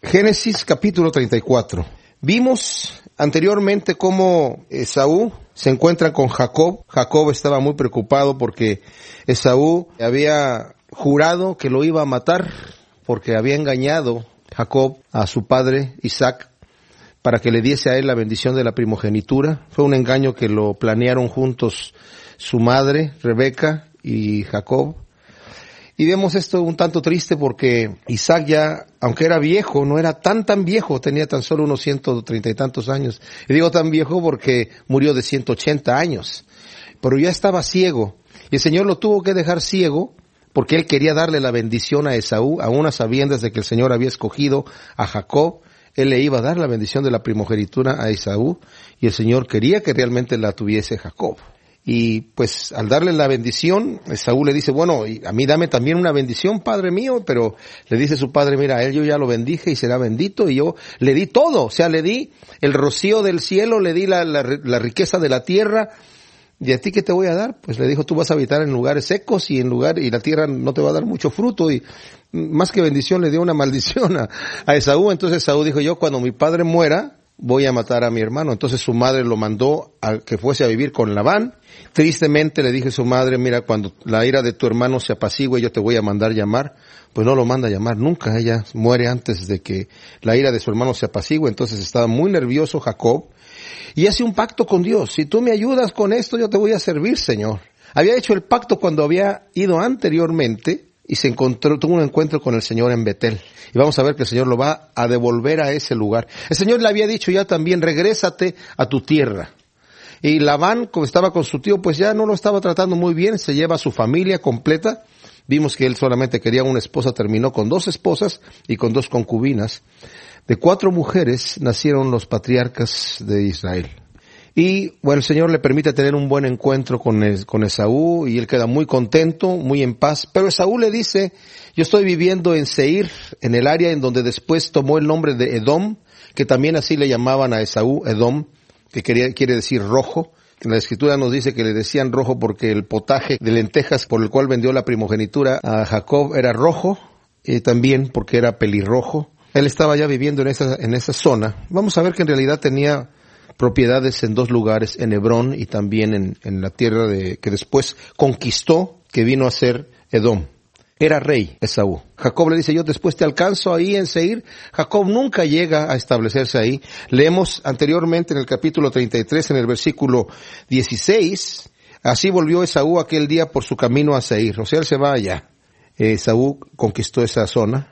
Génesis capítulo 34. Vimos anteriormente cómo Esaú se encuentra con Jacob. Jacob estaba muy preocupado porque Esaú había jurado que lo iba a matar porque había engañado Jacob a su padre Isaac para que le diese a él la bendición de la primogenitura. Fue un engaño que lo planearon juntos su madre, Rebeca, y Jacob. Y vemos esto un tanto triste porque Isaac ya, aunque era viejo, no era tan viejo, tenía tan solo unos 130 y tantos años. Y digo tan viejo porque murió de 180 años. Pero ya estaba ciego. Y el Señor lo tuvo que dejar ciego porque Él quería darle la bendición a Esaú, aún a sabiendas de que el Señor había escogido a Jacob. Él le iba a dar la bendición de la primogenitura a Esaú y el Señor quería que realmente la tuviese Jacob. Y pues al darle la bendición, Esaú le dice, bueno, y a mí dame también una bendición, padre mío, pero le dice su padre, mira, a él yo ya lo bendije y será bendito, y yo le di todo, o sea, le di el rocío del cielo, le di la riqueza de la tierra, ¿y a ti qué te voy a dar? Pues le dijo, tú vas a habitar en lugares secos y la tierra no te va a dar mucho fruto, y más que bendición le dio una maldición a Esaú. Entonces Esaú dijo, yo cuando mi padre muera, voy a matar a mi hermano. Entonces su madre lo mandó a que fuese a vivir con Labán. Tristemente le dije a su madre, mira, cuando la ira de tu hermano se apacigüe, yo te voy a mandar llamar. Pues no lo manda a llamar nunca, ella muere antes de que la ira de su hermano se apacigüe. Entonces estaba muy nervioso Jacob y hace un pacto con Dios. Si tú me ayudas con esto, yo te voy a servir, Señor. Había hecho el pacto cuando había ido anteriormente y tuvo un encuentro con el Señor en Betel. Y vamos a ver que el Señor lo va a devolver a ese lugar. El Señor le había dicho ya también, regrésate a tu tierra. Y Labán, como estaba con su tío, pues ya no lo estaba tratando muy bien, se lleva a su familia completa. Vimos que él solamente quería una esposa, terminó con 2 esposas y con 2 concubinas. De 4 mujeres nacieron los patriarcas de Israel. Y bueno, el Señor le permite tener un buen encuentro con Esaú y él queda muy contento, muy en paz. Pero Esaú le dice, yo estoy viviendo en Seir, en el área en donde después tomó el nombre de Edom, que también así le llamaban a Esaú, Edom, que quiere decir rojo. La Escritura nos dice que le decían rojo porque el potaje de lentejas por el cual vendió la primogenitura a Jacob era rojo, y también porque era pelirrojo. Él estaba ya viviendo en esa zona. Vamos a ver que en realidad tenía propiedades en 2 lugares, en Hebrón y también en la tierra que después conquistó, que vino a ser Edom. Era rey Esaú. Jacob le dice, yo después te alcanzo ahí en Seir. Jacob nunca llega a establecerse ahí. Leemos anteriormente en el capítulo 33, en el versículo 16, así volvió Esaú aquel día por su camino a Seir. O sea, él se va allá. Esaú conquistó esa zona.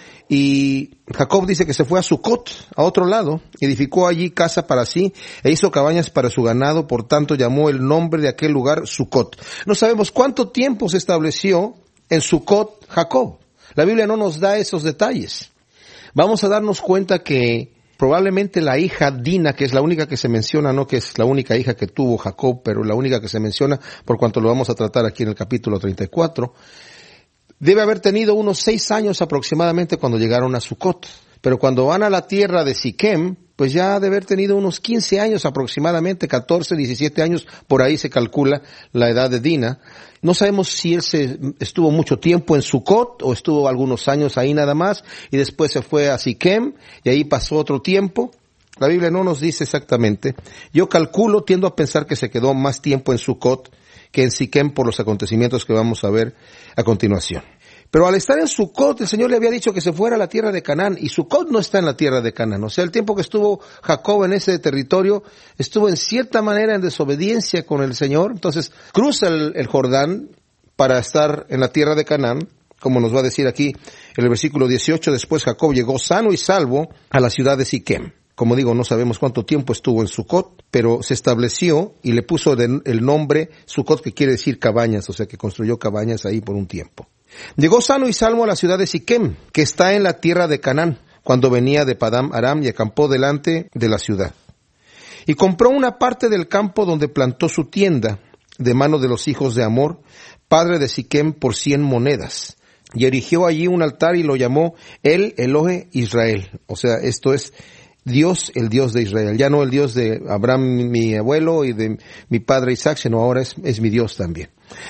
Y Jacob dice que se fue a Sucot, a otro lado, edificó allí casa para sí, e hizo cabañas para su ganado, por tanto llamó el nombre de aquel lugar Sucot. No sabemos cuánto tiempo se estableció en Sucot Jacob. La Biblia no nos da esos detalles. Vamos a darnos cuenta que probablemente la hija Dina, que es la única que se menciona, no que es la única hija que tuvo Jacob, pero la única que se menciona, por cuanto lo vamos a tratar aquí en el capítulo 34, debe haber tenido unos 6 años aproximadamente cuando llegaron a Sucot. Pero cuando van a la tierra de Siquem, pues ya debe haber tenido unos 15 años aproximadamente, 14, 17 años, por ahí se calcula la edad de Dina. No sabemos si él estuvo mucho tiempo en Sucot o estuvo algunos años ahí nada más y después se fue a Siquem y ahí pasó otro tiempo. La Biblia no nos dice exactamente. Yo tiendo a pensar que se quedó más tiempo en Sucot que en Siquem por los acontecimientos que vamos a ver a continuación. Pero al estar en Sucot, el Señor le había dicho que se fuera a la tierra de Canaán, y Sucot no está en la tierra de Canaán. O sea, el tiempo que estuvo Jacob en ese territorio, estuvo en cierta manera en desobediencia con el Señor. Entonces, cruza el Jordán para estar en la tierra de Canaán, como nos va a decir aquí en el versículo 18. Después Jacob llegó sano y salvo a la ciudad de Siquem. Como digo, no sabemos cuánto tiempo estuvo en Sucot, pero se estableció y le puso el nombre Sucot, que quiere decir cabañas, o sea que construyó cabañas ahí por un tiempo. Llegó sano y salvo a la ciudad de Siquem, que está en la tierra de Canaán, cuando venía de Padam Aram, y acampó delante de la ciudad. Y compró una parte del campo donde plantó su tienda, de mano de los hijos de Amor, padre de Siquem, por 100 monedas. Y erigió allí un altar y lo llamó El Elohe Israel. O sea, esto es Dios, el Dios de Israel. Ya no el Dios de Abraham, mi abuelo, y de mi padre Isaac, sino ahora es mi Dios también.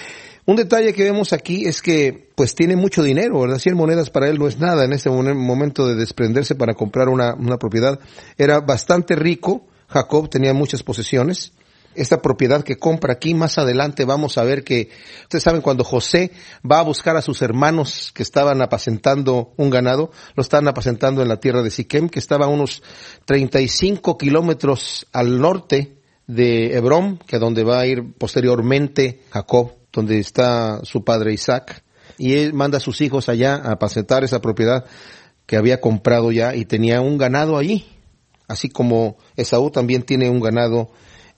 Un detalle que vemos aquí es que pues tiene mucho dinero, ¿verdad? 100 monedas para él no es nada en este momento de desprenderse para comprar una propiedad. Era bastante rico, Jacob tenía muchas posesiones. Esta propiedad que compra aquí, más adelante vamos a ver que, ustedes saben, cuando José va a buscar a sus hermanos que estaban apacentando un ganado, lo estaban apacentando en la tierra de Siquem, que estaba a unos 35 kilómetros al norte de Hebrón, que es donde va a ir posteriormente Jacob, donde está su padre Isaac, y él manda a sus hijos allá a apacentar esa propiedad que había comprado ya y tenía un ganado allí, así como Esaú también tiene un ganado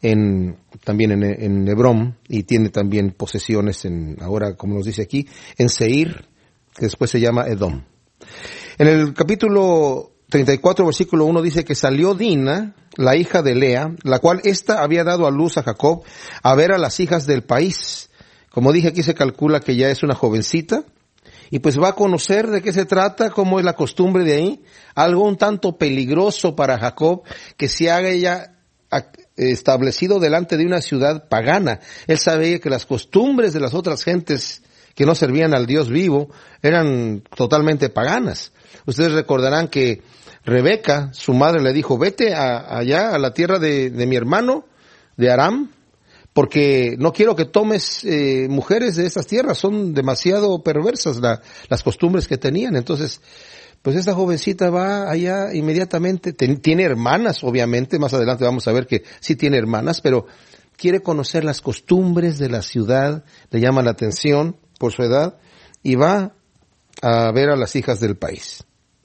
también en Hebrón, y tiene también posesiones ahora, como nos dice aquí, en Seir, que después se llama Edom. En el capítulo 34, versículo 1 dice que salió Dina, la hija de Lea, la cual ésta había dado a luz a Jacob, a ver a las hijas del país. Como dije, aquí se calcula que ya es una jovencita, y pues va a conocer de qué se trata, cómo es la costumbre de ahí, algo un tanto peligroso para Jacob, que se haga ella establecido delante de una ciudad pagana. Él sabía que las costumbres de las otras gentes que no servían al Dios vivo eran totalmente paganas. Ustedes recordarán que Rebeca, su madre, le dijo, vete allá a la tierra de mi hermano, de Aram, porque no quiero que tomes mujeres de esas tierras, son demasiado perversas las costumbres que tenían. Entonces, pues esta jovencita va allá inmediatamente, tiene hermanas, obviamente, más adelante vamos a ver que sí tiene hermanas, pero quiere conocer las costumbres de la ciudad, le llama la atención por su edad, y va a ver a las hijas del país.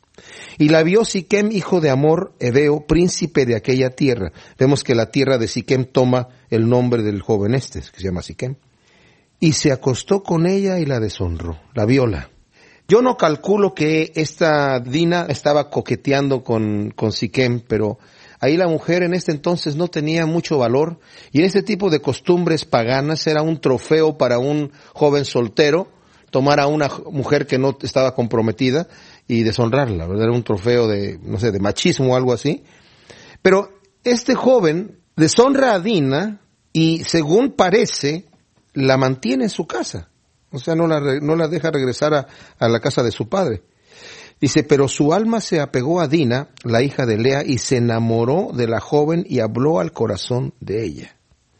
Y la vio Siquem, hijo de Hamor, heveo, príncipe de aquella tierra. Vemos que la tierra de Siquem toma el nombre del joven que se llama Siquem. Y se acostó con ella y la deshonró, la viola. Yo no calculo que esta Dina estaba coqueteando con Siquem, pero ahí la mujer en este entonces no tenía mucho valor, y en este tipo de costumbres paganas era un trofeo para un joven soltero tomar a una mujer que no estaba comprometida y deshonrarla, ¿verdad? Era un trofeo de, no sé, de machismo o algo así. Pero este joven deshonra a Dina y, según parece, la mantiene en su casa. O sea, no la deja regresar a la casa de su padre. Dice, pero su alma se apegó a Dina, la hija de Lea, y se enamoró de la joven y habló al corazón de ella.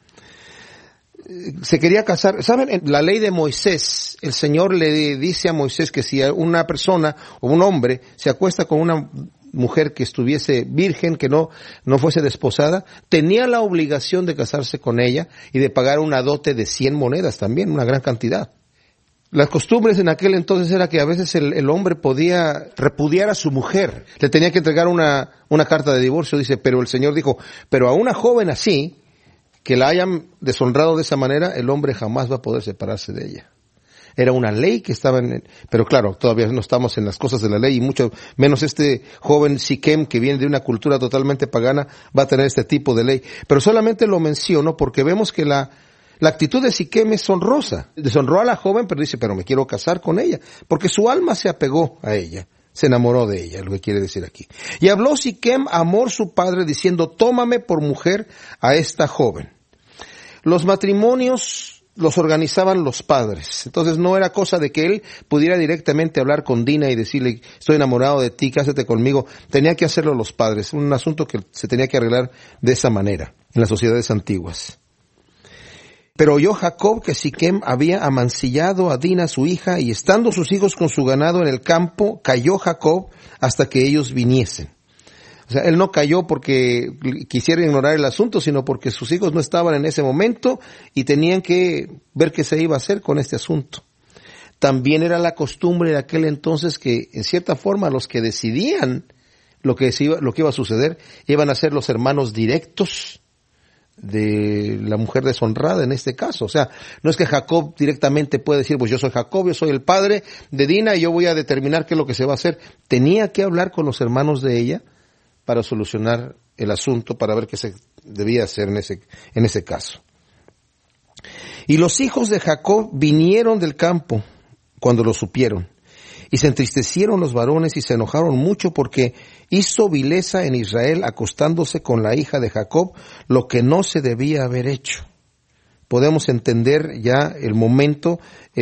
Se quería casar. ¿Saben? En la ley de Moisés, el Señor le dice a Moisés que si una persona o un hombre se acuesta con una mujer que estuviese virgen, que no fuese desposada, tenía la obligación de casarse con ella y de pagar una dote de 100 monedas también, una gran cantidad. Las costumbres en aquel entonces era que a veces el hombre podía repudiar a su mujer. Le tenía que entregar una carta de divorcio, dice, pero el Señor dijo, pero a una joven así, que la hayan deshonrado de esa manera, el hombre jamás va a poder separarse de ella. Era una ley que estaba pero claro, todavía no estamos en las cosas de la ley, y mucho menos este joven Siquem, que viene de una cultura totalmente pagana, va a tener este tipo de ley. Pero solamente lo menciono porque vemos que la actitud de Siquem es honrosa. Deshonró a la joven, pero dice, pero me quiero casar con ella, porque su alma se apegó a ella, se enamoró de ella, lo que quiere decir aquí. Y habló Siquem a Hamor su padre, diciendo, tómame por mujer a esta joven. Los matrimonios los organizaban los padres, entonces no era cosa de que él pudiera directamente hablar con Dina y decirle, estoy enamorado de ti, cásate conmigo. Tenía que hacerlo los padres, un asunto que se tenía que arreglar de esa manera en las sociedades antiguas. Pero oyó Jacob que Siquem había amancillado a Dina su hija, y estando sus hijos con su ganado en el campo, cayó Jacob hasta que ellos viniesen. O sea, él no cayó porque quisiera ignorar el asunto, sino porque sus hijos no estaban en ese momento y tenían que ver qué se iba a hacer con este asunto. También era la costumbre de aquel entonces que, en cierta forma, los que decidían lo que iba a suceder iban a ser los hermanos directos de la mujer deshonrada en este caso. O sea, no es que Jacob directamente puede decir, pues yo soy Jacob, yo soy el padre de Dina y yo voy a determinar qué es lo que se va a hacer. Tenía que hablar con los hermanos de ella para solucionar el asunto, para ver qué se debía hacer en ese caso. Y los hijos de Jacob vinieron del campo cuando lo supieron, y se entristecieron los varones y se enojaron mucho porque hizo vileza en Israel acostándose con la hija de Jacob, lo que no se debía haber hecho. podemos entender ya el momento,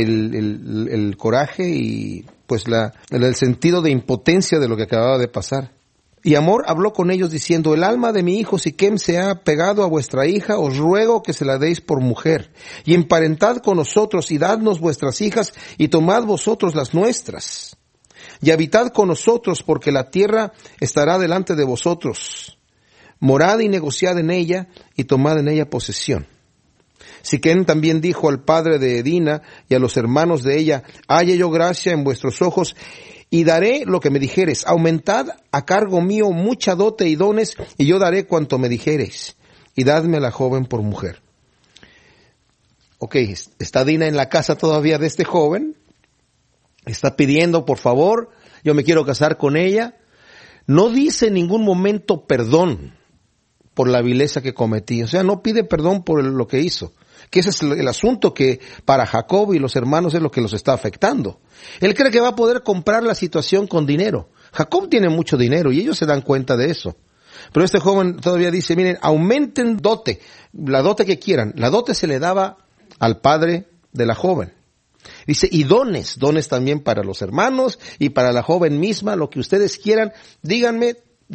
el coraje y pues el sentido de impotencia de lo que acababa de pasar. Y Hamor habló con ellos diciendo, el alma de mi hijo Siquem se ha pegado a vuestra hija, os ruego que se la deis por mujer, y emparentad con nosotros, y dadnos vuestras hijas, y tomad vosotros las nuestras, y habitad con nosotros, porque la tierra estará delante de vosotros. Morad y negociad en ella, y tomad en ella posesión. Siquem también dijo al padre de Dina y a los hermanos de ella, halle yo gracia en vuestros ojos, y daré lo que me dijeres. Aumentad a cargo mío mucha dote y dones, y yo daré cuanto me dijereis. Y dadme a la joven por mujer. Ok, está Dina en la casa todavía de este joven. Está pidiendo, por favor, yo me quiero casar con ella. No dice en ningún momento perdón por la vileza que cometí. O sea, no pide perdón por lo que hizo. Que ese es el asunto que para Jacob y los hermanos es lo que los está afectando. Él cree que va a poder comprar la situación con dinero. Jacob tiene mucho dinero y ellos se dan cuenta de eso. Pero este joven todavía dice, miren, aumenten dote, la dote que quieran. La dote se le daba al padre de la joven. Dice, y dones también para los hermanos y para la joven misma, lo que ustedes quieran, díganme,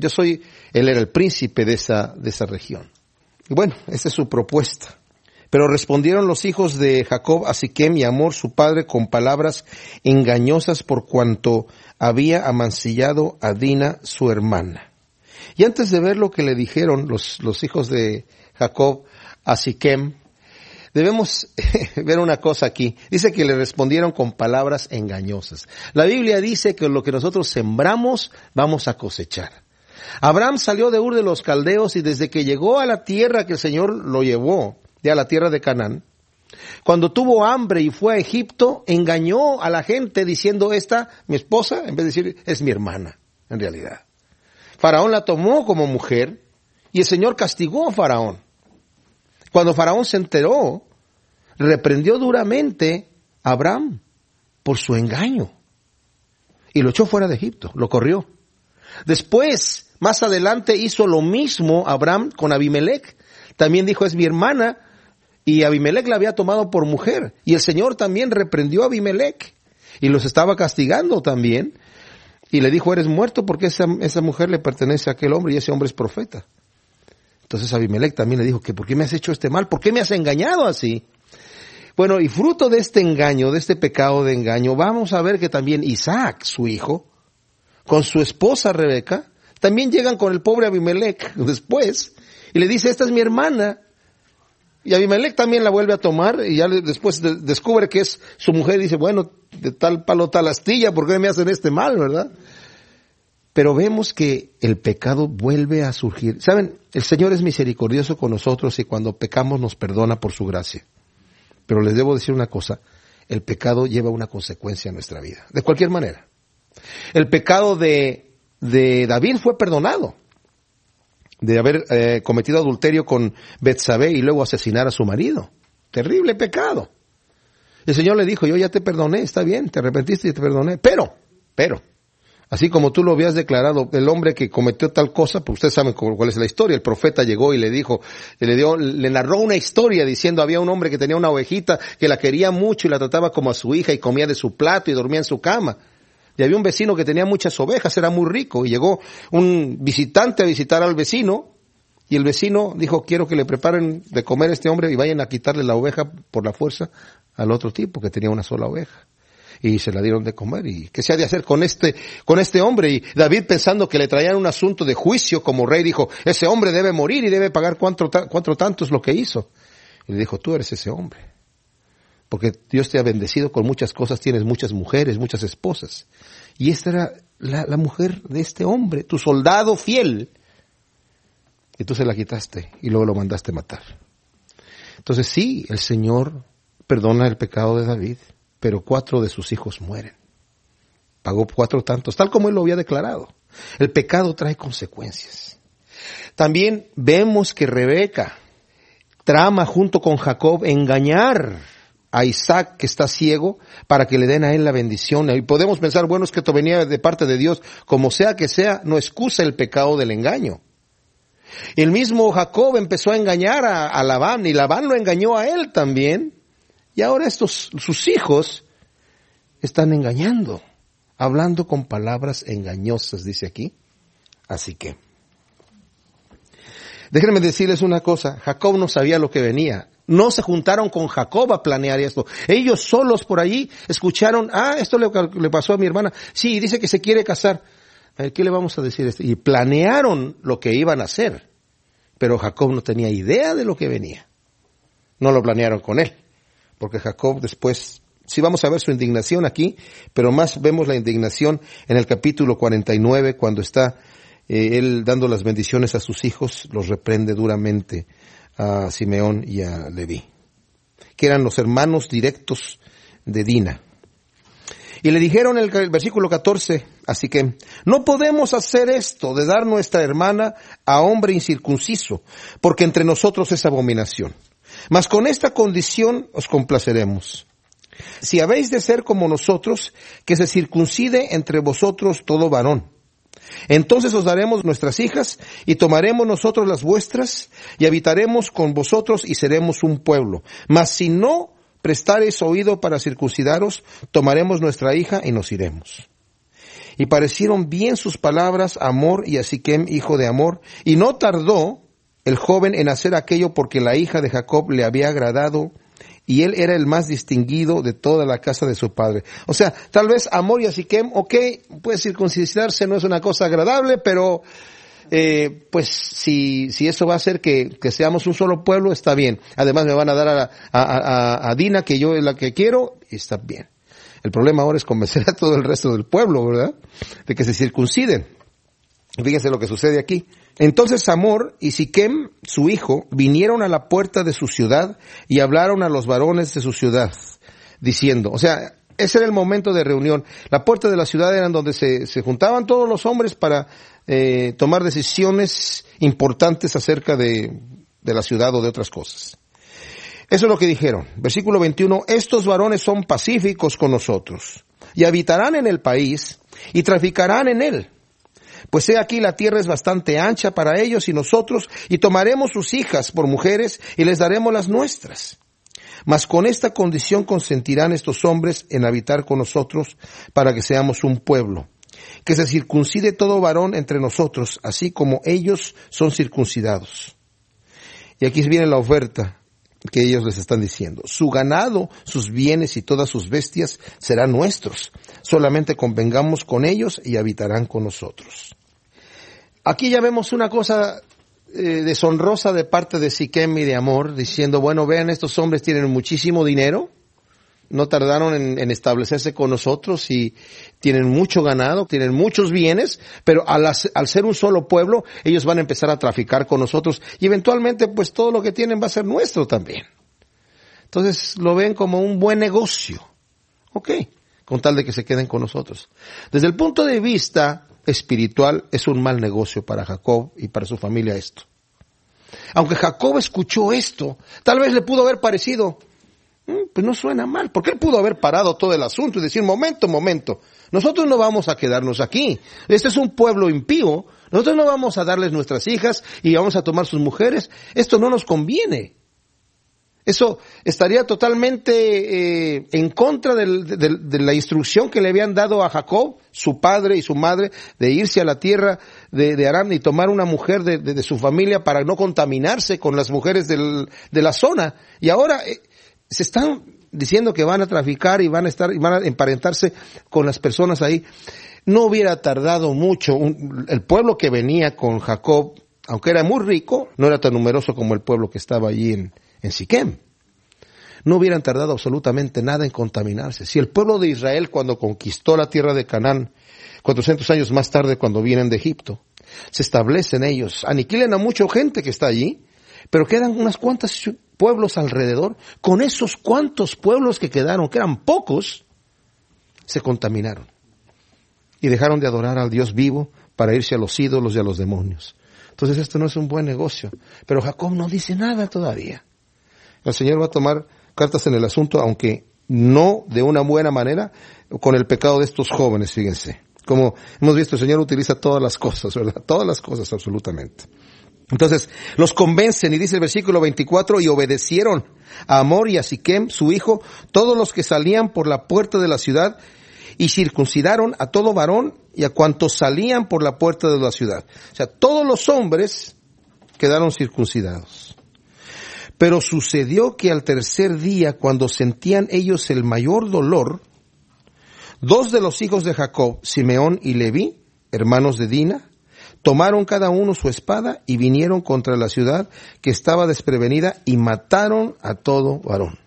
él era el príncipe de esa región. Y bueno, esa es su propuesta. Pero respondieron los hijos de Jacob a Siquem y a Hamor su padre con palabras engañosas por cuanto había amancillado a Dina su hermana. Y antes de ver lo que le dijeron los hijos de Jacob a Siquem, debemos ver una cosa aquí. Dice que le respondieron con palabras engañosas. La Biblia dice que lo que nosotros sembramos vamos a cosechar. Abraham salió de Ur de los Caldeos y desde que llegó a la tierra que el Señor lo llevó, a la tierra de Canaán, cuando tuvo hambre y fue a Egipto, engañó a la gente diciendo esta, mi esposa, en vez de decir, es mi hermana, en realidad. Faraón la tomó como mujer y el Señor castigó a Faraón. Cuando Faraón se enteró, reprendió duramente a Abraham por su engaño y lo echó fuera de Egipto, lo corrió. Después, más adelante, hizo lo mismo Abraham con Abimelech. También dijo, es mi hermana, y Abimelech la había tomado por mujer. Y el Señor también reprendió a Abimelech y los estaba castigando también. Y le dijo, eres muerto porque esa mujer le pertenece a aquel hombre y ese hombre es profeta. Entonces Abimelech también le dijo, ¿por qué me has hecho este mal? ¿Por qué me has engañado así? Bueno, y fruto de este engaño, de este pecado de engaño, vamos a ver que también Isaac, su hijo, con su esposa Rebeca, también llegan con el pobre Abimelech después, y le dice, esta es mi hermana. Y Abimelech también la vuelve a tomar, y ya después descubre que es su mujer, y dice, bueno, de tal palo tal astilla, ¿por qué me hacen este mal, verdad? Pero vemos que el pecado vuelve a surgir. ¿Saben? El Señor es misericordioso con nosotros y cuando pecamos nos perdona por su gracia. Pero les debo decir una cosa, el pecado lleva una consecuencia en nuestra vida, de cualquier manera. El pecado de David fue perdonado, de haber cometido adulterio con Betsabé y luego asesinar a su marido. Terrible pecado. El Señor le dijo, yo ya te perdoné, está bien, te arrepentiste y te perdoné, pero, así como tú lo habías declarado, el hombre que cometió tal cosa, pues ustedes saben cuál es la historia, el profeta llegó y le dijo, le narró una historia diciendo, había un hombre que tenía una ovejita que la quería mucho y la trataba como a su hija y comía de su plato y dormía en su cama. Y había un vecino que tenía muchas ovejas, era muy rico, y llegó un visitante a visitar al vecino, y el vecino dijo, quiero que le preparen de comer a este hombre y vayan a quitarle la oveja por la fuerza al otro tipo que tenía una sola oveja. Y se la dieron de comer, y ¿qué se ha de hacer con este hombre? Y David, pensando que le traían un asunto de juicio como rey, dijo, ese hombre debe morir y debe pagar cuatro tantos lo que hizo. Y le dijo, tú eres ese hombre. Porque Dios te ha bendecido con muchas cosas, tienes muchas mujeres, muchas esposas. Y esta era la mujer de este hombre, tu soldado fiel. Y tú se la quitaste y luego lo mandaste matar. Entonces sí, el Señor perdona el pecado de David, pero 4 de sus hijos mueren. Pagó 4 tantos, tal como él lo había declarado. El pecado trae consecuencias. También vemos que Rebeca trama junto con Jacob engañar a Isaac, que está ciego, para que le den a él la bendición. Y podemos pensar, bueno, es que esto venía de parte de Dios. Como sea que sea, no excusa el pecado del engaño. El mismo Jacob empezó a engañar a Labán, y Labán lo engañó a él también. Y ahora sus hijos, están engañando, hablando con palabras engañosas, dice aquí. Así que, déjenme decirles una cosa, Jacob no sabía lo que venía. No se juntaron con Jacob a planear esto. Ellos solos por allí escucharon, esto le pasó a mi hermana. Sí, dice que se quiere casar. A ver, ¿qué le vamos a decir? Y planearon lo que iban a hacer. Pero Jacob no tenía idea de lo que venía. No lo planearon con él. Porque Jacob después, sí vamos a ver su indignación aquí, pero más vemos la indignación en el capítulo 49, cuando está él dando las bendiciones a sus hijos, los reprende duramente a Simeón y a Leví, que eran los hermanos directos de Dina. Y le dijeron en el versículo 14, así que no podemos hacer esto de dar nuestra hermana a hombre incircunciso, porque entre nosotros es abominación. Mas con esta condición os complaceremos. Si habéis de ser como nosotros, que se circuncide entre vosotros todo varón. Entonces os daremos nuestras hijas, y tomaremos nosotros las vuestras, y habitaremos con vosotros, y seremos un pueblo. Mas si no prestareis oído para circuncidaros, tomaremos nuestra hija, y nos iremos. Y parecieron bien sus palabras a Hamor y a Siquem, hijo de Hamor, y no tardó el joven en hacer aquello, porque la hija de Jacob le había agradado, y él era el más distinguido de toda la casa de su padre. O sea, tal vez Hamor y a Siquem, puede circuncidarse, no es una cosa agradable, pero pues si eso va a hacer que seamos un solo pueblo, está bien. Además me van a dar a Dina, que yo es la que quiero, y está bien. El problema ahora es convencer a todo el resto del pueblo, ¿verdad?, de que se circunciden. Fíjense lo que sucede aquí. Entonces Hamor y Siquem, su hijo, vinieron a la puerta de su ciudad y hablaron a los varones de su ciudad, diciendo, o sea, ese era el momento de reunión. La puerta de la ciudad era donde se juntaban todos los hombres para tomar decisiones importantes acerca de la ciudad o de otras cosas. Eso es lo que dijeron. Versículo 21, estos varones son pacíficos con nosotros, y habitarán en el país, y traficarán en él. Pues he aquí la tierra es bastante ancha para ellos y nosotros, y tomaremos sus hijas por mujeres, y les daremos las nuestras. Mas con esta condición consentirán estos hombres en habitar con nosotros, para que seamos un pueblo. Que se circuncide todo varón entre nosotros, así como ellos son circuncidados. Y aquí viene la oferta que ellos les están diciendo. Su ganado, sus bienes y todas sus bestias serán nuestros. Solamente convengamos con ellos y habitarán con nosotros. Aquí ya vemos una cosa deshonrosa de parte de Siquem y de Hamor, diciendo, bueno, vean, estos hombres tienen muchísimo dinero, no tardaron en establecerse con nosotros y tienen mucho ganado, tienen muchos bienes, pero al ser un solo pueblo, ellos van a empezar a traficar con nosotros y eventualmente pues todo lo que tienen va a ser nuestro también. Entonces lo ven como un buen negocio, con tal de que se queden con nosotros. Desde el punto de vista espiritual es un mal negocio para Jacob y para su familia esto. Aunque Jacob escuchó esto, tal vez le pudo haber parecido, pues no suena mal, porque él pudo haber parado todo el asunto y decir, momento, nosotros no vamos a quedarnos aquí, este es un pueblo impío, nosotros no vamos a darles nuestras hijas y vamos a tomar sus mujeres, esto no nos conviene. Eso estaría totalmente en contra de la instrucción que le habían dado a Jacob, su padre y su madre, de irse a la tierra de Aram y tomar una mujer de su familia para no contaminarse con las mujeres de la zona. Y ahora se están diciendo que van a traficar y van a emparentarse con las personas ahí. No hubiera tardado mucho. El pueblo que venía con Jacob, aunque era muy rico, no era tan numeroso como el pueblo que estaba allí en Siquem. No hubieran tardado absolutamente nada en contaminarse. Si el pueblo de Israel, cuando conquistó la tierra de Canaán, 400 años más tarde, cuando vienen de Egipto, se establecen ellos, aniquilan a mucha gente que está allí, pero quedan unas cuantas pueblos alrededor. Con esos cuantos pueblos que quedaron, que eran pocos, se contaminaron y dejaron de adorar al Dios vivo para irse a los ídolos y a los demonios. Entonces esto no es un buen negocio. Pero Jacob no dice nada todavía. El Señor va a tomar cartas en el asunto, aunque no de una buena manera, con el pecado de estos jóvenes, fíjense. Como hemos visto, el Señor utiliza todas las cosas, ¿verdad? Todas las cosas, absolutamente. Entonces, los convencen y dice el versículo 24, y obedecieron a Hamor y a Siquem, su hijo, todos los que salían por la puerta de la ciudad, y circuncidaron a todo varón y a cuantos salían por la puerta de la ciudad. O sea, todos los hombres quedaron circuncidados. Pero sucedió que al tercer día, cuando sentían ellos el mayor dolor, dos de los hijos de Jacob, Simeón y Leví, hermanos de Dina, tomaron cada uno su espada y vinieron contra la ciudad que estaba desprevenida y mataron a todo varón.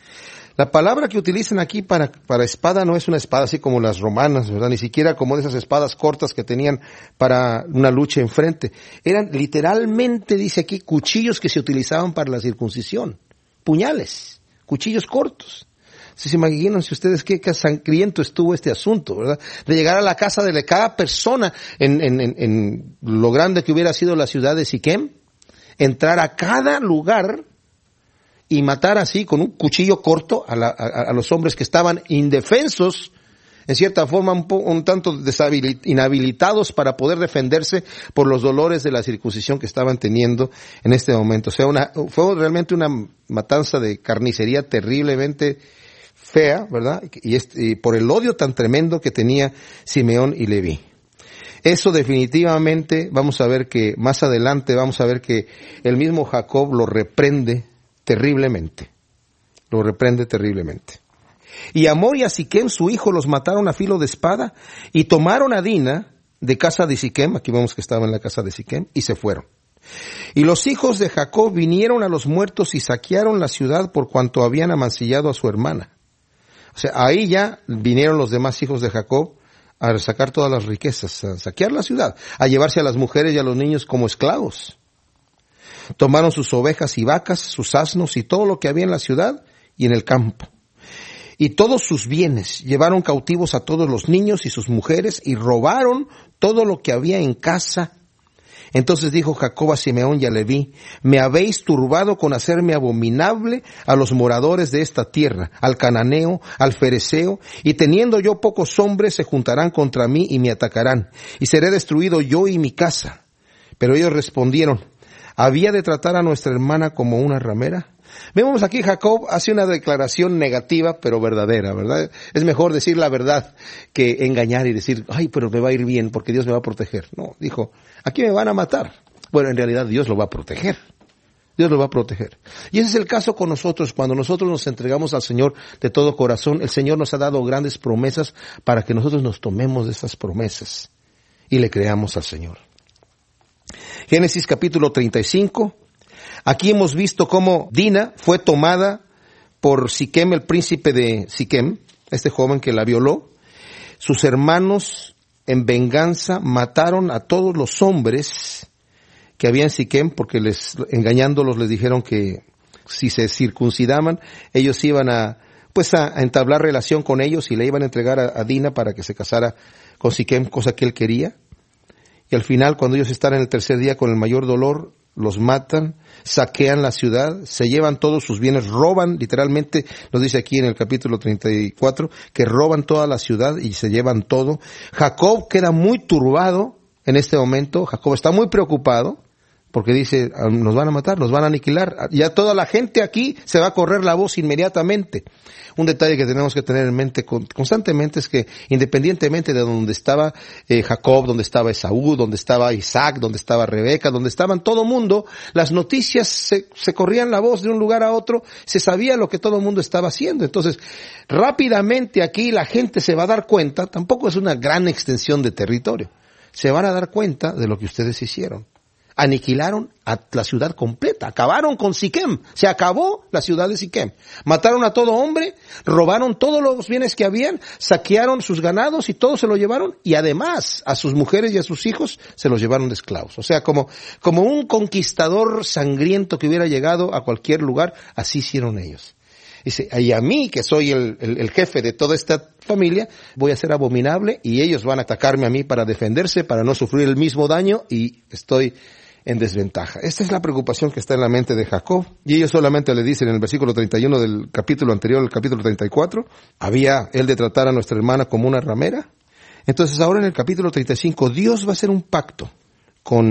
La palabra que utilizan aquí para espada no es una espada así como las romanas, ¿verdad? Ni siquiera como de esas espadas cortas que tenían para una lucha enfrente. Eran literalmente, dice aquí, cuchillos que se utilizaban para la circuncisión. Puñales, cuchillos cortos. Si se imaginan si ustedes qué sangriento estuvo este asunto, ¿verdad? De llegar a la casa de cada persona en lo grande que hubiera sido la ciudad de Siquem, entrar a cada lugar y matar así con un cuchillo corto a los hombres que estaban indefensos, en cierta forma un tanto inhabilitados para poder defenderse por los dolores de la circuncisión que estaban teniendo en este momento. O sea, fue realmente una matanza de carnicería terriblemente fea, ¿verdad? Y por el odio tan tremendo que tenía Simeón y Leví. Eso definitivamente, vamos a ver que más adelante vamos a ver que el mismo Jacob lo reprende terriblemente. Lo reprende terriblemente. Y Hamor y a Siquem, su hijo, los mataron a filo de espada y tomaron a Dina de casa de Siquem, aquí vemos que estaba en la casa de Siquem, y se fueron. Y los hijos de Jacob vinieron a los muertos y saquearon la ciudad por cuanto habían amancillado a su hermana. O sea, ahí ya vinieron los demás hijos de Jacob a sacar todas las riquezas, a saquear la ciudad, a llevarse a las mujeres y a los niños como esclavos. Tomaron sus ovejas y vacas, sus asnos y todo lo que había en la ciudad y en el campo. Y todos sus bienes, llevaron cautivos a todos los niños y sus mujeres y robaron todo lo que había en casa. Entonces dijo Jacob a Simeón y a Leví, me habéis turbado con hacerme abominable a los moradores de esta tierra, al cananeo, al fereceo, y teniendo yo pocos hombres se juntarán contra mí y me atacarán, y seré destruido yo y mi casa. Pero ellos respondieron, ¿había de tratar a nuestra hermana como una ramera? Vemos aquí Jacob hace una declaración negativa pero verdadera, ¿verdad? Es mejor decir la verdad que engañar y decir, ay, pero me va a ir bien porque Dios me va a proteger. No, dijo, aquí me van a matar. Bueno, en realidad Dios lo va a proteger. Dios lo va a proteger. Y ese es el caso con nosotros. Cuando nosotros nos entregamos al Señor de todo corazón, el Señor nos ha dado grandes promesas para que nosotros nos tomemos de esas promesas y le creamos al Señor. Génesis capítulo 35. Aquí hemos visto cómo Dina fue tomada por Siquem, el príncipe de Siquem, este joven que la violó. Sus hermanos, en venganza, mataron a todos los hombres que había en Siquem, porque engañándolos les dijeron que si se circuncidaban, ellos iban a entablar relación con ellos y le iban a entregar a Dina para que se casara con Siquem, cosa que él quería. Y al final, cuando ellos están en el tercer día con el mayor dolor, los matan, saquean la ciudad, se llevan todos sus bienes, roban, literalmente, nos dice aquí en el capítulo 34, que roban toda la ciudad y se llevan todo. Jacob queda muy turbado en este momento, Jacob está muy preocupado, porque dice, nos van a matar, nos van a aniquilar, ya toda la gente aquí se va a correr la voz inmediatamente. Un detalle que tenemos que tener en mente constantemente es que independientemente de donde estaba Jacob, donde estaba Esaú, donde estaba Isaac, donde estaba Rebeca, donde estaban todo mundo, las noticias se corrían la voz de un lugar a otro, se sabía lo que todo el mundo estaba haciendo. Entonces, rápidamente aquí la gente se va a dar cuenta, tampoco es una gran extensión de territorio, se van a dar cuenta de lo que ustedes hicieron. Aniquilaron a la ciudad completa, acabaron con Siquem, se acabó la ciudad de Siquem. Mataron a todo hombre, robaron todos los bienes que habían, saquearon sus ganados y todo se lo llevaron, y además a sus mujeres y a sus hijos se los llevaron de esclavos. O sea, como un conquistador sangriento que hubiera llegado a cualquier lugar, así hicieron ellos. Dice, y a mí, que soy el jefe de toda esta familia, voy a ser abominable y ellos van a atacarme a mí para defenderse, para no sufrir el mismo daño, y estoy en desventaja. Esta es la preocupación que está en la mente de Jacob. Y ellos solamente le dicen en el versículo 31 del capítulo anterior, el capítulo 34, ¿había él de tratar a nuestra hermana como una ramera? Entonces ahora en el capítulo 35, Dios va a hacer un pacto con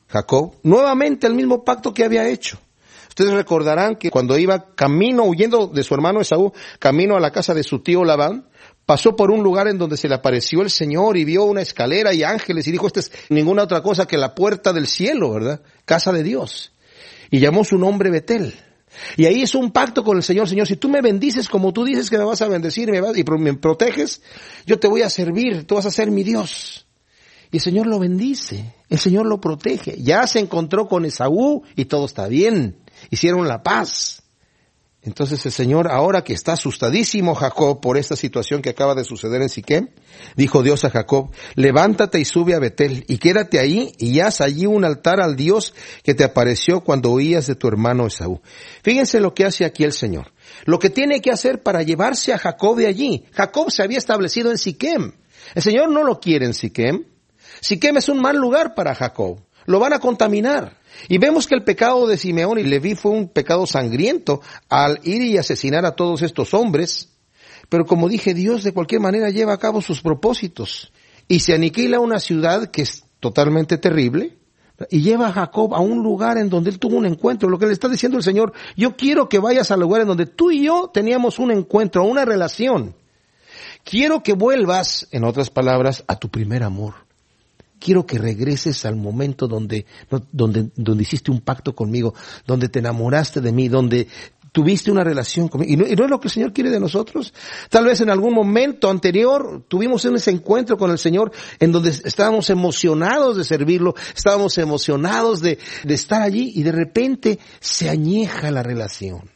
Jacob, nuevamente el mismo pacto que había hecho. Ustedes recordarán que cuando iba camino, huyendo de su hermano Esaú, camino a la casa de su tío Labán, pasó por un lugar en donde se le apareció el Señor y vio una escalera y ángeles y dijo, esta es ninguna otra cosa que la puerta del cielo, ¿verdad? Casa de Dios. Y llamó su nombre Betel. Y ahí hizo un pacto con el Señor. Señor, si tú me bendices como tú dices que me vas a bendecir y me proteges, yo te voy a servir, tú vas a ser mi Dios. Y el Señor lo bendice, el Señor lo protege. Ya se encontró con Esaú y todo está bien. Hicieron la paz. Entonces el Señor, ahora que está asustadísimo Jacob por esta situación que acaba de suceder en Siquem, dijo Dios a Jacob, levántate y sube a Betel y quédate ahí y haz allí un altar al Dios que te apareció cuando huías de tu hermano Esaú. Fíjense lo que hace aquí el Señor. Lo que tiene que hacer para llevarse a Jacob de allí. Jacob se había establecido en Siquem. El Señor no lo quiere en Siquem. Siquem es un mal lugar para Jacob. Lo van a contaminar. Y vemos que el pecado de Simeón y Leví fue un pecado sangriento al ir y asesinar a todos estos hombres. Pero como dije, Dios de cualquier manera lleva a cabo sus propósitos. Y se aniquila una ciudad que es totalmente terrible. Y lleva a Jacob a un lugar en donde él tuvo un encuentro. Lo que le está diciendo el Señor, yo quiero que vayas al lugar en donde tú y yo teníamos un encuentro, una relación. Quiero que vuelvas, en otras palabras, a tu primer amor. Quiero que regreses al momento donde hiciste un pacto conmigo, donde te enamoraste de mí, donde tuviste una relación conmigo. ¿Y no es lo que el Señor quiere de nosotros? Tal vez en algún momento anterior tuvimos ese encuentro con el Señor en donde estábamos emocionados de servirlo, estábamos emocionados de estar allí y de repente se añeja la relación.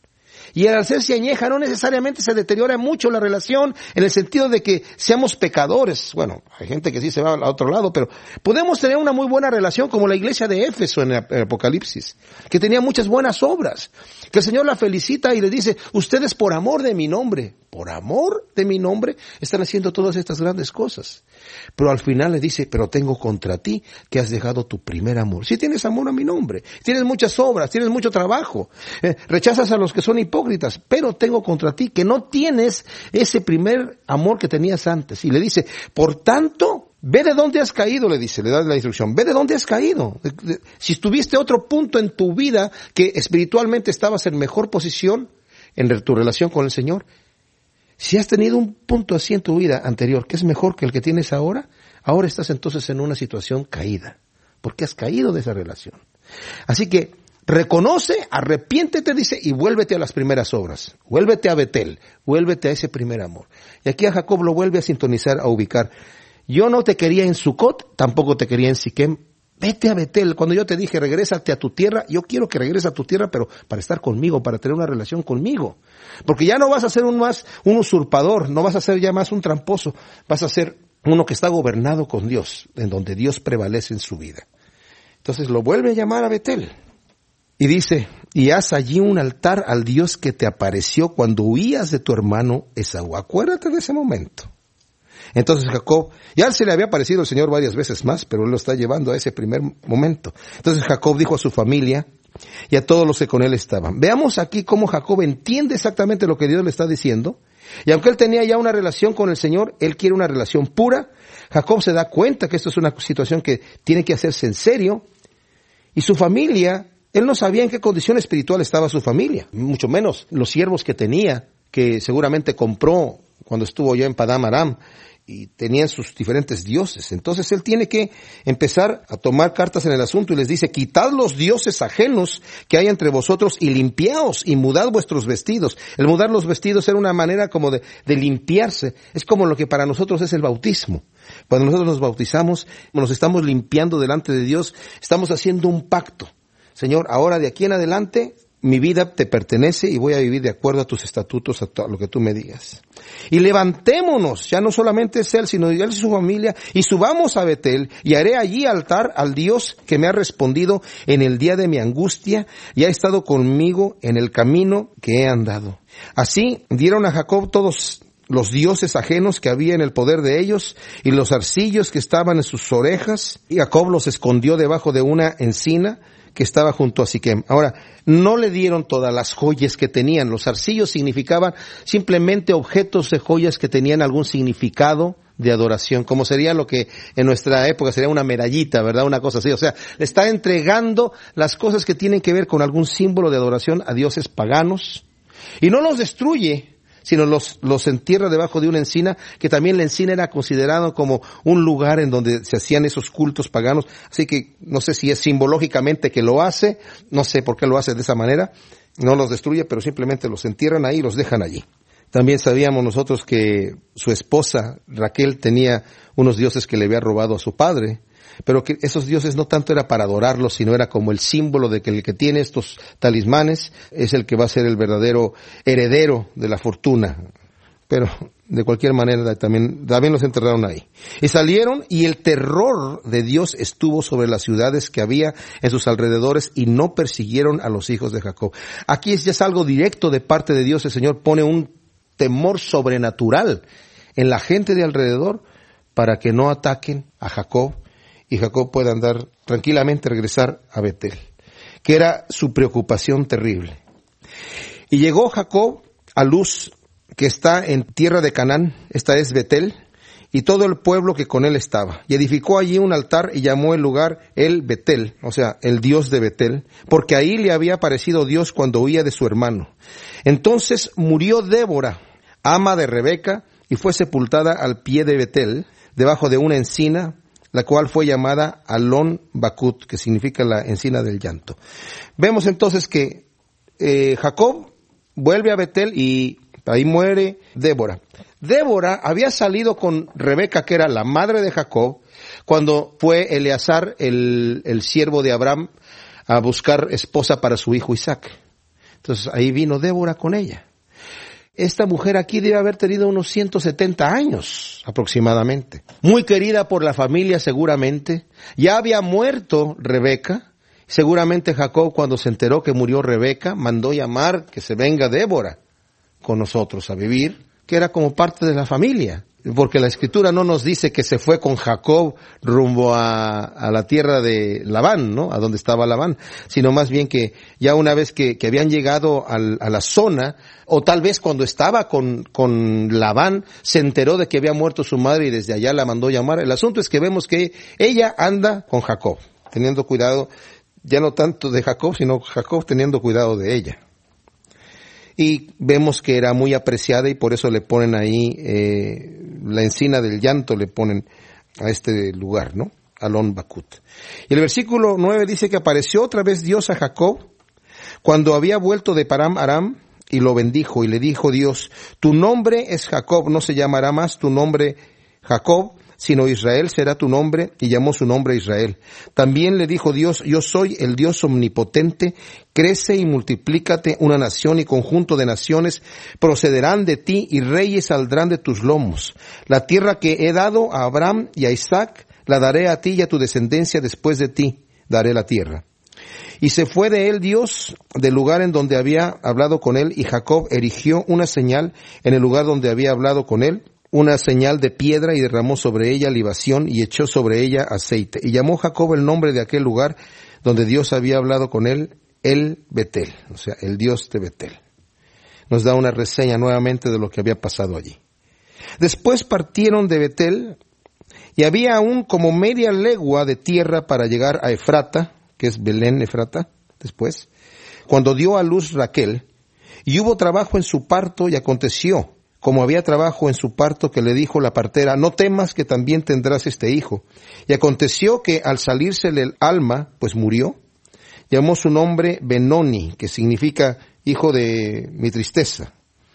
Y al hacerse añeja no necesariamente se deteriora mucho la relación en el sentido de que seamos pecadores. Bueno, hay gente que sí se va al otro lado, pero podemos tener una muy buena relación como la iglesia de Éfeso en el Apocalipsis, que tenía muchas buenas obras, que el Señor la felicita y le dice, ustedes por amor de mi nombre, están haciendo todas estas grandes cosas. Pero al final le dice, pero tengo contra ti que has dejado tu primer amor. Si tienes amor a mi nombre, tienes muchas obras, tienes mucho trabajo, rechazas a los que son hipócritas, pero tengo contra ti que no tienes ese primer amor que tenías antes. Y le dice, por tanto, ve de dónde has caído, le dice, le da la instrucción, ve de dónde has caído. Si tuviste otro punto en tu vida que espiritualmente estabas en mejor posición en tu relación con el Señor, si has tenido un punto así en tu vida anterior que es mejor que el que tienes ahora, ahora estás entonces en una situación caída, porque has caído de esa relación. Así que reconoce, arrepiéntete, dice, y vuélvete a las primeras obras. Vuélvete a Betel, vuélvete a ese primer amor. Y aquí a Jacob lo vuelve a sintonizar, a ubicar. Yo no te quería en Sucot, tampoco te quería en Siquem. Vete a Betel. Cuando yo te dije, regrésate a tu tierra, yo quiero que regreses a tu tierra, pero para estar conmigo, para tener una relación conmigo. Porque ya no vas a ser un usurpador, no vas a ser ya más un tramposo, vas a ser uno que está gobernado con Dios, en donde Dios prevalece en su vida. Entonces lo vuelve a llamar a Betel. Y dice, y haz allí un altar al Dios que te apareció cuando huías de tu hermano Esaú. Acuérdate de ese momento. Entonces Jacob, ya se le había aparecido el Señor varias veces más, pero él lo está llevando a ese primer momento. Entonces Jacob dijo a su familia y a todos los que con él estaban. Veamos aquí cómo Jacob entiende exactamente lo que Dios le está diciendo. Y aunque él tenía ya una relación con el Señor, él quiere una relación pura. Jacob se da cuenta que esto es una situación que tiene que hacerse en serio. Y su familia, él no sabía en qué condición espiritual estaba su familia, mucho menos los siervos que tenía, que seguramente compró cuando estuvo ya en Padán Aram, y tenían sus diferentes dioses. Entonces él tiene que empezar a tomar cartas en el asunto y les dice, quitad los dioses ajenos que hay entre vosotros y limpiaos y mudad vuestros vestidos. El mudar los vestidos era una manera como de limpiarse. Es como lo que para nosotros es el bautismo. Cuando nosotros nos bautizamos, nos estamos limpiando delante de Dios, estamos haciendo un pacto. Señor, ahora de aquí en adelante mi vida te pertenece y voy a vivir de acuerdo a tus estatutos, a lo que tú me digas. Y levantémonos, ya no solamente es él, sino él y su familia, y subamos a Betel, y haré allí altar al Dios que me ha respondido en el día de mi angustia, y ha estado conmigo en el camino que he andado. Así dieron a Jacob todos los dioses ajenos que había en el poder de ellos, y los zarcillos que estaban en sus orejas, y Jacob los escondió debajo de una encina que estaba junto a Siquem. Ahora, no le dieron todas las joyas que tenían. Los zarcillos significaban simplemente objetos de joyas que tenían algún significado de adoración, como sería lo que en nuestra época sería una medallita, ¿verdad? Una cosa así. O sea, le está entregando las cosas que tienen que ver con algún símbolo de adoración a dioses paganos. Y no los destruye, sino los entierra debajo de una encina, que también la encina era considerado como un lugar en donde se hacían esos cultos paganos. Así que no sé si es simbológicamente que lo hace, no sé por qué lo hace de esa manera. No los destruye, pero simplemente los entierran ahí y los dejan allí. También sabíamos nosotros que su esposa, Raquel, tenía unos dioses que le había robado a su padre, pero que esos dioses no tanto era para adorarlos, sino era como el símbolo de que el que tiene estos talismanes es el que va a ser el verdadero heredero de la fortuna. Pero de cualquier manera también los enterraron ahí. Y salieron, y el terror de Dios estuvo sobre las ciudades que había en sus alrededores, y no persiguieron a los hijos de Jacob. Aquí ya es algo directo de parte de Dios. El Señor pone un temor sobrenatural en la gente de alrededor para que no ataquen a Jacob y Jacob pueda andar tranquilamente, regresar a Betel, que era su preocupación terrible. Y llegó Jacob a Luz, que está en tierra de Canaán, esta es Betel, y todo el pueblo que con él estaba. Y edificó allí un altar y llamó el lugar el Betel, o sea, el Dios de Betel, porque ahí le había aparecido Dios cuando huía de su hermano. Entonces murió Débora, ama de Rebeca, y fue sepultada al pie de Betel, debajo de una encina, la cual fue llamada Alon Bakut, que significa la encina del llanto. Vemos entonces que Jacob vuelve a Betel y ahí muere Débora. Débora había salido con Rebeca, que era la madre de Jacob, cuando fue Eleazar, el siervo de Abraham, a buscar esposa para su hijo Isaac. Entonces ahí vino Débora con ella. Esta mujer aquí debe haber tenido unos 170 años aproximadamente. Muy querida por la familia seguramente. Ya había muerto Rebeca. Seguramente Jacob, cuando se enteró que murió Rebeca, mandó llamar que se venga Débora con nosotros a vivir, que era como parte de la familia. Porque la Escritura no nos dice que se fue con Jacob rumbo a la tierra de Labán, ¿no? A donde estaba Labán, sino más bien que ya una vez que habían llegado a la zona, o tal vez cuando estaba con Labán, se enteró de que había muerto su madre y desde allá la mandó llamar. El asunto es que vemos que ella anda con Jacob, teniendo cuidado, ya no tanto de Jacob, sino Jacob teniendo cuidado de ella. Y vemos que era muy apreciada y por eso le ponen ahí la encina del llanto, le ponen a este lugar, ¿no? Alon Bakut. Y el versículo 9 dice que apareció otra vez Dios a Jacob cuando había vuelto de Param Aram y lo bendijo y le dijo Dios, tu nombre es Jacob, no se llamará más tu nombre Jacob, sino Israel será tu nombre, y llamó su nombre Israel. También le dijo Dios, yo soy el Dios omnipotente, crece y multiplícate, una nación y conjunto de naciones procederán de ti y reyes saldrán de tus lomos. La tierra que he dado a Abraham y a Isaac, la daré a ti y a tu descendencia después de ti, daré la tierra. Y se fue de él Dios del lugar en donde había hablado con él, y Jacob erigió una señal en el lugar donde había hablado con él, una señal de piedra, y derramó sobre ella libación y echó sobre ella aceite. Y llamó Jacob el nombre de aquel lugar donde Dios había hablado con él, el Betel, o sea, el Dios de Betel. Nos da una reseña nuevamente de lo que había pasado allí. Después partieron de Betel y había aún como media legua de tierra para llegar a Efrata, que es Belén Efrata, después, cuando dio a luz Raquel, y hubo trabajo en su parto, y aconteció, como había trabajo en su parto, que le dijo la partera, no temas que también tendrás este hijo. Y aconteció que al salírsele el alma, pues murió, llamó su nombre Benoni, que significa hijo de mi tristeza.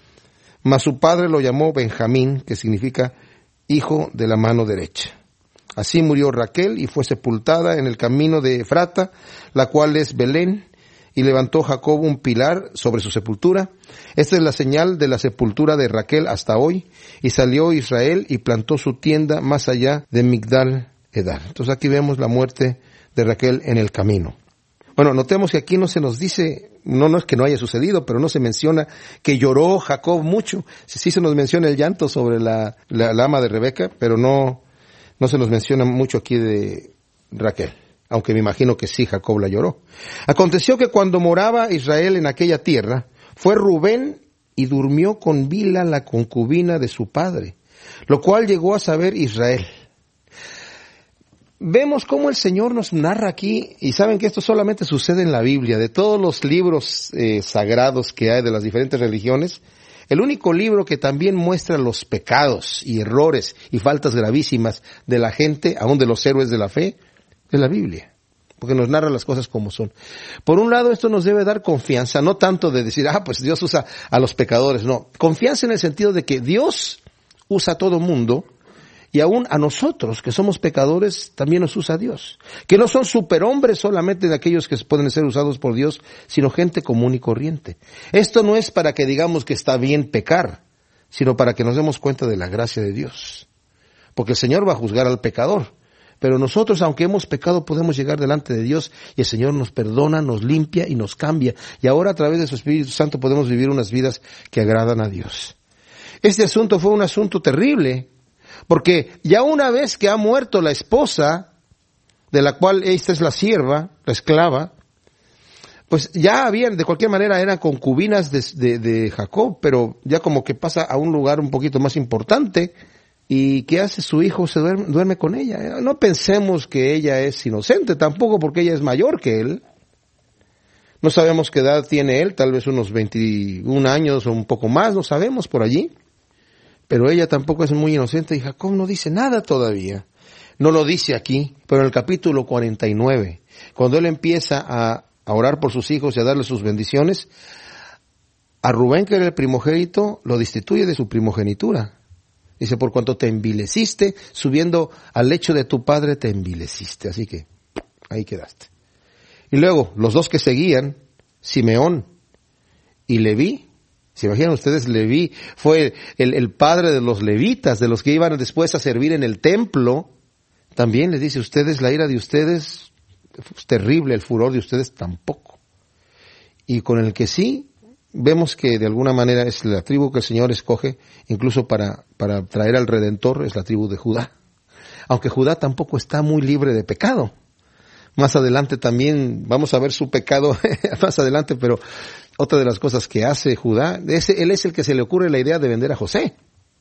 Mas su padre lo llamó Benjamín, que significa hijo de la mano derecha. Así murió Raquel y fue sepultada en el camino de Efrata, la cual es Belén, y levantó Jacob un pilar sobre su sepultura. Esta es la señal de la sepultura de Raquel hasta hoy. Y salió Israel y plantó su tienda más allá de Migdal Edar. Entonces aquí vemos la muerte de Raquel en el camino. Bueno, notemos que aquí no se nos dice, no es que no haya sucedido, pero no se menciona que lloró Jacob mucho. Sí se nos menciona el llanto sobre la ama de Rebeca, pero no se nos menciona mucho aquí de Raquel. Aunque me imagino que sí, Jacob la lloró. Aconteció que cuando moraba Israel en aquella tierra, fue Rubén y durmió con Bila, la concubina de su padre. lo cual llegó a saber Israel. Vemos cómo el Señor nos narra aquí, y saben que esto solamente sucede en la Biblia, de todos los libros sagrados que hay de las diferentes religiones, el único libro que también muestra los pecados y errores y faltas gravísimas de la gente, aún de los héroes de la fe, es la Biblia, porque nos narra las cosas como son. Por un lado, esto nos debe dar confianza, no tanto de decir, pues Dios usa a los pecadores, no, confianza en el sentido de que Dios usa a todo mundo, y aún a nosotros, que somos pecadores, también nos usa Dios. Que no son superhombres solamente de aquellos que pueden ser usados por Dios, sino gente común y corriente. Esto no es para que digamos que está bien pecar, sino para que nos demos cuenta de la gracia de Dios. Porque el Señor va a juzgar al pecador. Pero nosotros, aunque hemos pecado, podemos llegar delante de Dios y el Señor nos perdona, nos limpia y nos cambia. Y ahora a través de su Espíritu Santo podemos vivir unas vidas que agradan a Dios. Este asunto fue un asunto terrible, porque ya una vez que ha muerto la esposa, de la cual esta es la sierva, la esclava, pues ya habían, de cualquier manera eran concubinas de Jacob, pero ya como que pasa a un lugar un poquito más importante, y ¿qué hace? Su hijo se duerme con ella. No pensemos que ella es inocente tampoco, porque ella es mayor que él. No sabemos qué edad tiene él, tal vez unos 21 años o un poco más, no sabemos por allí. Pero ella tampoco es muy inocente y Jacob no dice nada todavía. No lo dice aquí, pero en el capítulo 49, cuando él empieza a orar por sus hijos y a darles sus bendiciones, a Rubén, que era el primogénito, lo destituye de su primogenitura. Dice, por cuanto te envileciste, subiendo al lecho de tu padre te envileciste. Así que ahí quedaste. Y luego, los dos que seguían, Simeón y Leví. ¿Se imaginan ustedes? Leví fue el padre de los levitas, de los que iban después a servir en el templo. También les dice, ustedes, la ira de ustedes es terrible, el furor de ustedes tampoco. Y con el que sí, vemos que de alguna manera es la tribu que el Señor escoge, incluso para traer al Redentor, es la tribu de Judá. Aunque Judá tampoco está muy libre de pecado. Más adelante también vamos a ver su pecado más adelante, pero otra de las cosas que hace Judá, él es el que se le ocurre la idea de vender a José.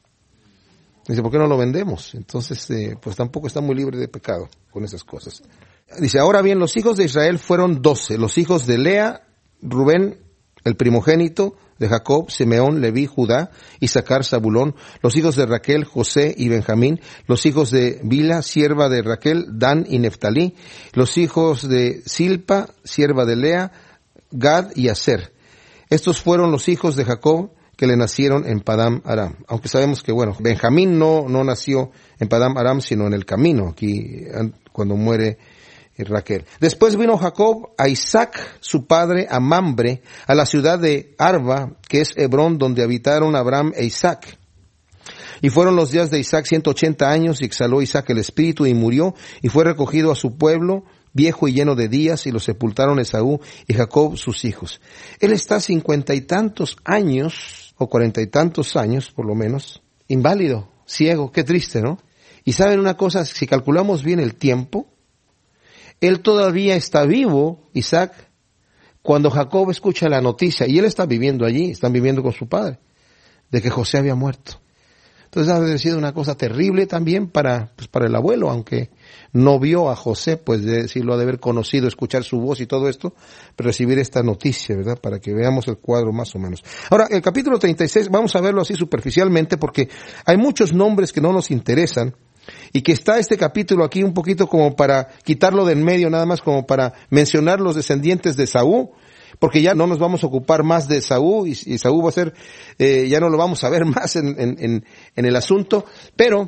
Dice, ¿por qué no lo vendemos? Entonces, pues tampoco está muy libre de pecado con esas cosas. Dice, ahora bien, los hijos de Israel fueron 12, los hijos de Lea, Rubén, el primogénito de Jacob, Simeón, Leví, Judá, Isaacar, Zabulón, los hijos de Raquel, José y Benjamín, los hijos de Bila, sierva de Raquel, Dan y Neftalí, los hijos de Silpa, sierva de Lea, Gad y Aser. Estos fueron los hijos de Jacob que le nacieron en Padam Aram. Aunque sabemos que, Benjamín no nació en Padam Aram, sino en el camino, aquí cuando muere Raquel. Después vino Jacob a Isaac, su padre, a Mambre, a la ciudad de Arba, que es Hebrón, donde habitaron Abraham e Isaac. Y fueron los días de Isaac 180 años, y exhaló Isaac el espíritu y murió, y fue recogido a su pueblo, viejo y lleno de días, y lo sepultaron Esaú y Jacob sus hijos. Él está 50 y tantos años, o 40 y tantos años, por lo menos, inválido, ciego, qué triste, ¿no? Y saben una cosa, si calculamos bien el tiempo, él todavía está vivo, Isaac, cuando Jacob escucha la noticia, y él está viviendo allí, están viviendo con su padre, de que José había muerto. Entonces ha de haber sido una cosa terrible también para el abuelo, aunque no vio a José, pues sí lo ha de haber conocido, escuchar su voz y todo esto, pero recibir esta noticia, ¿verdad? Para que veamos el cuadro más o menos. Ahora, el capítulo 36, vamos a verlo así superficialmente, porque hay muchos nombres que no nos interesan, y que está este capítulo aquí un poquito como para quitarlo de en medio, nada más como para mencionar los descendientes de Esaú, porque ya no nos vamos a ocupar más de Esaú, y Esaú va a ser, ya no lo vamos a ver más en el asunto, pero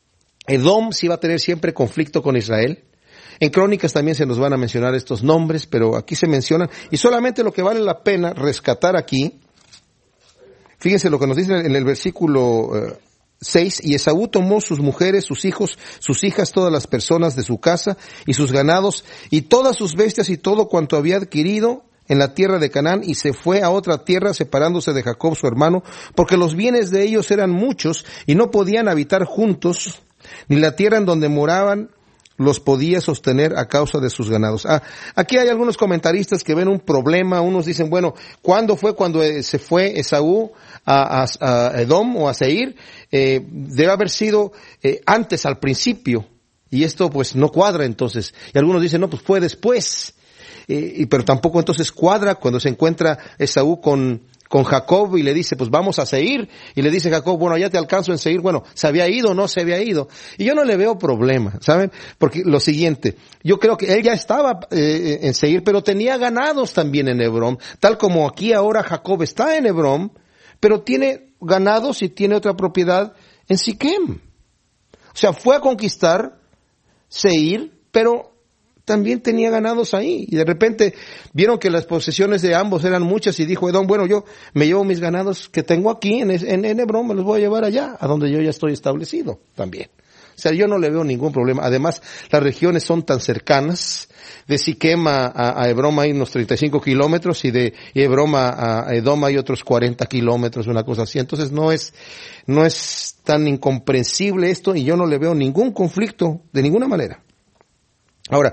Edom sí va a tener siempre conflicto con Israel. En Crónicas también se nos van a mencionar estos nombres, pero aquí se mencionan, y solamente lo que vale la pena rescatar aquí, fíjense lo que nos dice en el versículo 6, y Esaú tomó sus mujeres, sus hijos, sus hijas, todas las personas de su casa y sus ganados y todas sus bestias y todo cuanto había adquirido en la tierra de Canaán, y se fue a otra tierra separándose de Jacob su hermano, porque los bienes de ellos eran muchos y no podían habitar juntos, ni la tierra en donde moraban los podía sostener a causa de sus ganados. Aquí hay algunos comentaristas que ven un problema. Unos dicen, bueno, ¿cuándo fue cuando se fue Esaú a Edom o a Seir? Debe haber sido antes, al principio. Y esto pues no cuadra entonces. Y algunos dicen, no, pues fue después. Pero tampoco entonces cuadra cuando se encuentra Esaú con Jacob y le dice, pues vamos a Seir. Y le dice Jacob, bueno, ya te alcanzo en Seir. Bueno, ¿se había ido o no se había ido? Y yo no le veo problema, ¿saben? Porque lo siguiente, yo creo que él ya estaba en Seir, pero tenía ganados también en Hebrón. Tal como aquí ahora Jacob está en Hebrón, pero tiene ganados y tiene otra propiedad en Siquem. O sea, fue a conquistar Seir, pero también tenía ganados ahí. Y de repente vieron que las posesiones de ambos eran muchas y dijo Edom, bueno, yo me llevo mis ganados que tengo aquí en Hebrón, me los voy a llevar allá, a donde yo ya estoy establecido también. O sea, yo no le veo ningún problema. Además, las regiones son tan cercanas. De Siquem a Hebrón hay unos 35 kilómetros y de Hebrón a Edom hay otros 40 kilómetros, una cosa así. Entonces no es tan incomprensible esto y yo no le veo ningún conflicto de ninguna manera. Ahora,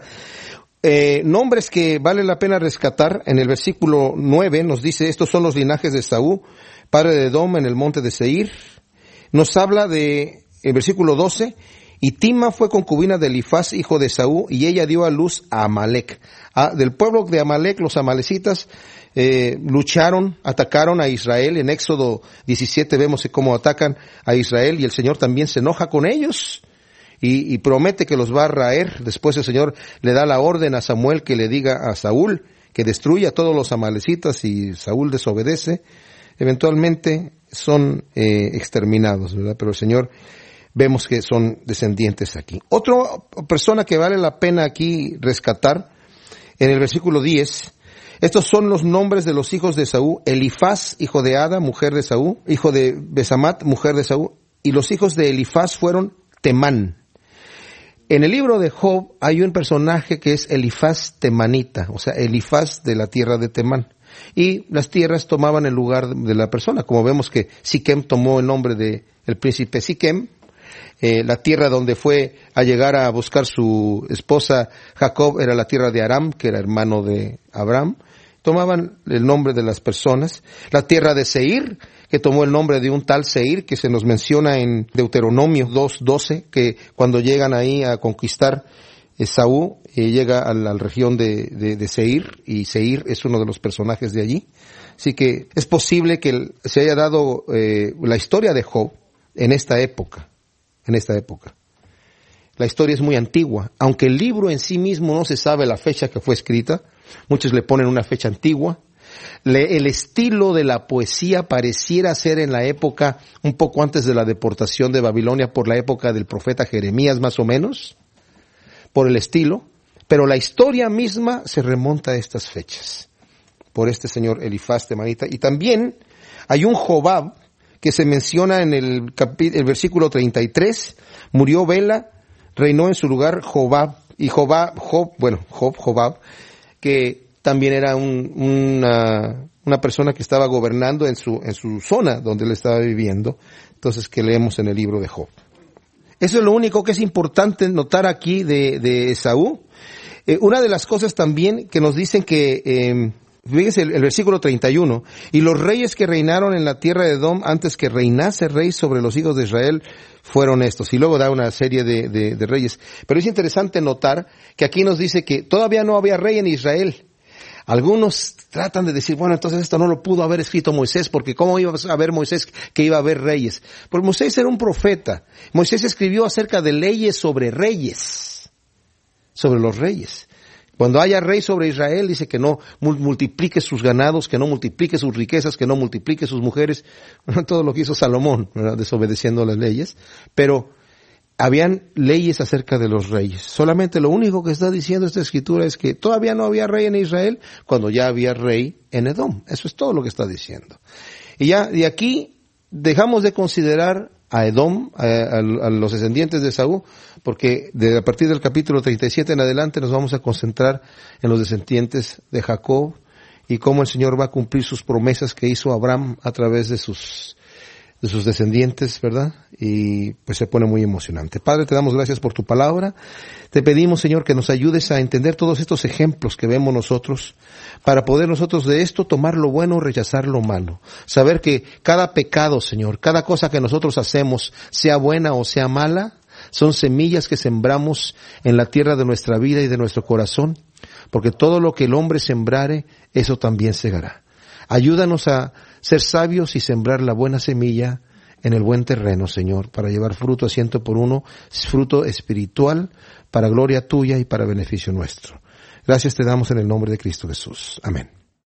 nombres que vale la pena rescatar, en el versículo 9 nos dice, estos son los linajes de Esaú, padre de Edom en el monte de Seir. Nos habla el versículo 12, y Tima fue concubina de Elifaz, hijo de Esaú, y ella dio a luz a Amalec. Del pueblo de Amalec, los amalecitas lucharon, atacaron a Israel. En Éxodo 17 vemos cómo atacan a Israel y el Señor también se enoja con ellos. Y promete que los va a raer. Después el Señor le da la orden a Samuel que le diga a Saúl que destruya a todos los amalecitas y Saúl desobedece. Eventualmente son exterminados, ¿verdad? Pero el Señor vemos que son descendientes aquí. Otra persona que vale la pena aquí rescatar, en el versículo 10, estos son los nombres de los hijos de Esaú: Elifaz, hijo de Ada, mujer de Esaú, hijo de Besamat, mujer de Esaú, y los hijos de Elifaz fueron Temán. En el libro de Job hay un personaje que es Elifaz temanita, o sea, Elifaz de la tierra de Temán. Y las tierras tomaban el lugar de la persona, como vemos que Siquem tomó el nombre de el príncipe Siquem. La tierra donde fue a llegar a buscar su esposa Jacob era la tierra de Aram, que era hermano de Abraham. Tomaban el nombre de las personas. La tierra de Seir, que tomó el nombre de un tal Seir, que se nos menciona en Deuteronomio 2:12, que cuando llegan ahí a conquistar Esaú, llega a la región de Seir, y Seir es uno de los personajes de allí. Así que es posible que se haya dado la historia de Job en esta época. La historia es muy antigua, aunque el libro en sí mismo no se sabe la fecha que fue escrita. Muchos le ponen una fecha antigua. El estilo de la poesía pareciera ser en la época, un poco antes de la deportación de Babilonia, por la época del profeta Jeremías más o menos, por el estilo, pero la historia misma se remonta a estas fechas, por este señor Elifaz temanita. Y también hay un Jobab que se menciona en el versículo 33, murió Bela, reinó en su lugar Jobab, y Jobab, que también era una persona que estaba gobernando en su zona donde él estaba viviendo, entonces que leemos en el libro de Job. Eso es lo único que es importante notar aquí de Esaú. Una de las cosas también que nos dicen que, fíjense el versículo 31, y los reyes que reinaron en la tierra de Edom antes que reinase rey sobre los hijos de Israel fueron estos. Y luego da una serie de reyes. Pero es interesante notar que aquí nos dice que todavía no había rey en Israel. Algunos tratan de decir, bueno, entonces esto no lo pudo haber escrito Moisés, porque ¿cómo iba a saber Moisés que iba a haber reyes? Pues Moisés era un profeta. Moisés escribió acerca de leyes sobre reyes, sobre los reyes. Cuando haya rey sobre Israel, dice que no multiplique sus ganados, que no multiplique sus riquezas, que no multiplique sus mujeres. Todo lo que hizo Salomón, ¿verdad? Desobedeciendo las leyes. Pero habían leyes acerca de los reyes. Solamente lo único que está diciendo esta escritura es que todavía no había rey en Israel cuando ya había rey en Edom. Eso es todo lo que está diciendo. Y ya de aquí dejamos de considerar a Edom, a los descendientes de Esaú, porque a partir del capítulo 37 en adelante nos vamos a concentrar en los descendientes de Jacob y cómo el Señor va a cumplir sus promesas que hizo Abraham a través de sus de sus descendientes, ¿verdad? Y pues se pone muy emocionante. Padre, te damos gracias por tu palabra. Te pedimos, Señor, que nos ayudes a entender todos estos ejemplos que vemos nosotros, para poder nosotros de esto tomar lo bueno, rechazar lo malo. Saber que cada pecado, Señor, cada cosa que nosotros hacemos, sea buena o sea mala, son semillas que sembramos en la tierra de nuestra vida y de nuestro corazón, porque todo lo que el hombre sembrare, eso también segará. Ayúdanos a ser sabios y sembrar la buena semilla en el buen terreno, Señor, para llevar fruto a 100 por uno, fruto espiritual, para gloria tuya y para beneficio nuestro. Gracias te damos en el nombre de Cristo Jesús. Amén.